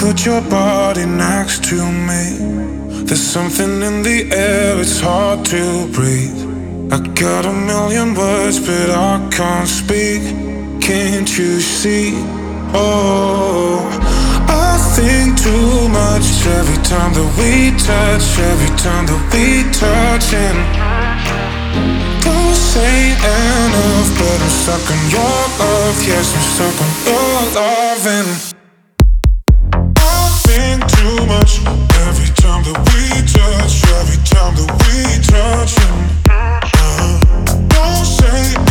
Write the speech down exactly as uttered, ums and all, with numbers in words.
put your body next to me. There's something in the air, it's hard to breathe. I got a million words, but I can't speak. Can't you see? Oh, I think too much every time that we touch, every time that we touch. And don't say enough, but I'm stuck on your love. Yes, I'm stuck on your love. And I think too much every time that we touch, every time that we touch. And uh, don't say